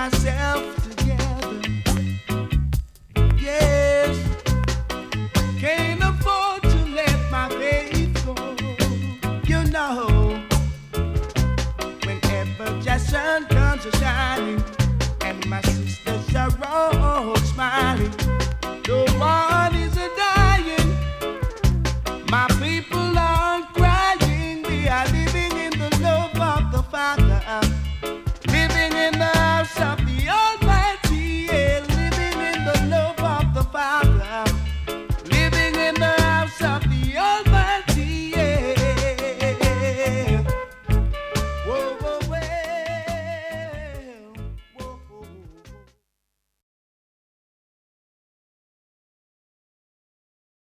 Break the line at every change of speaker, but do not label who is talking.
myself together. Yes, can't afford to let my faith go. You know, whenever the sun comes a shining and my sisters are all smiling.